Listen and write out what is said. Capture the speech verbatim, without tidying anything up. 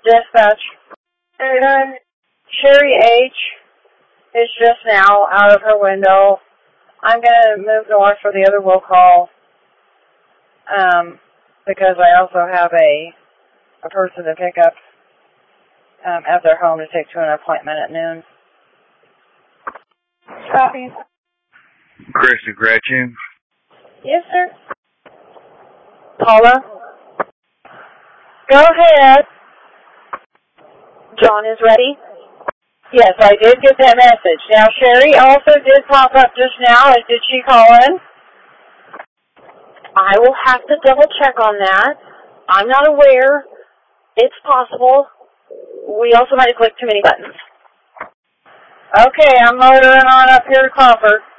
Dispatch. And Sherry H. is just now out of her window. I'm going to move north for the other will call um, because I also have a a person to pick up um, at their home to take to an appointment at noon. Copy. Chris and Gretchen. Yes, sir. Paula? Go ahead. John is ready? Yes, I did get that message. Now, Sherry also did pop up just now. Did she call in? I will have to double check on that. I'm not aware. It's possible. We also might have clicked too many buttons. Okay, I'm motoring on up here to Crawford.